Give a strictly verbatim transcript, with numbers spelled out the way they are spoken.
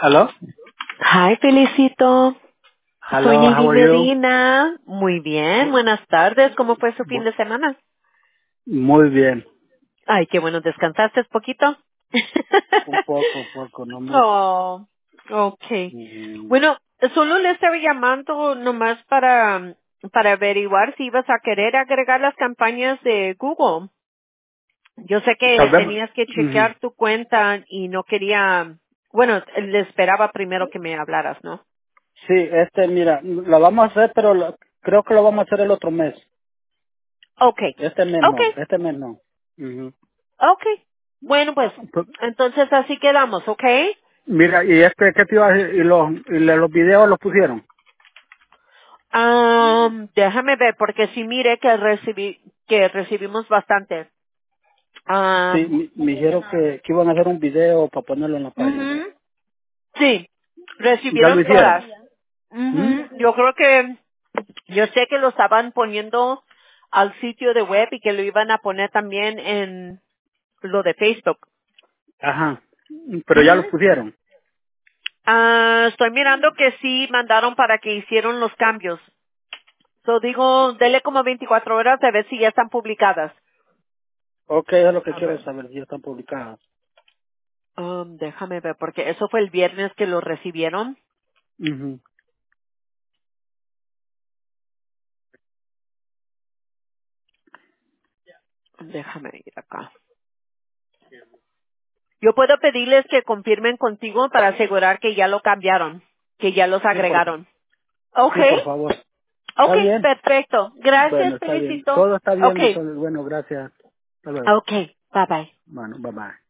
Hello? Hi, Felicito. Soy Hello, how Nidia are you? Medina. Muy bien, buenas tardes. ¿Cómo fue su fin Bu- de semana? Muy bien. Ay, qué bueno, ¿descansaste poquito? Un poco, un poco, no mucho. Oh, okay. Mm, Bueno, solo le estaba llamando nomás para, para averiguar si ibas a querer agregar las campañas de Google. Yo sé que Tal vez. tenías que Ujú. chequear tu cuenta y no quería, bueno, le esperaba primero que me hablaras, ¿no? Sí, este, mira, la vamos a hacer, pero la- creo que lo vamos a hacer el otro mes. Okay. Este mes no, Okay. este mes no. Ujú. Okay. Bueno, pues, Pues, entonces así quedamos, ¿ok? mira, y este, ¿qué te iba a decir? ¿Y los, y le- los videos los pusieron? Um, déjame ver, porque sí mire que recibí, que recibimos bastante. Sí, Um, me, me dijeron que, que iban a hacer un video para ponerlo en la página. ujú, sí, ¿Ya lo recibieron hicieron? todas. ¿Mm? Ujú, yo creo que, yo sé que lo estaban poniendo al sitio de web y que lo iban a poner también en lo de Facebook. Ajá. Pero ya lo Ujú. pusieron. Ah, estoy mirando que sí mandaron para que hicieron los cambios. So digo, dele como veinticuatro horas a ver si ya están publicadas. Ok, es lo que A quiero ver. saber, si ya están publicadas. Um, déjame ver, porque eso fue el viernes que lo recibieron. Ujú. Déjame ir acá. Yo puedo pedirles que confirmen contigo para asegurar que ya lo cambiaron, que ya los Sí, por favor. agregaron. ¿Ok? Sí, por favor. Ok, ¿Está bien? perfecto. Bueno, Gracias, está bien. felicito. Todo está Ok. bien, entonces, bueno, gracias. Hasta luego. Ok, bye bye. Bueno, bye bye.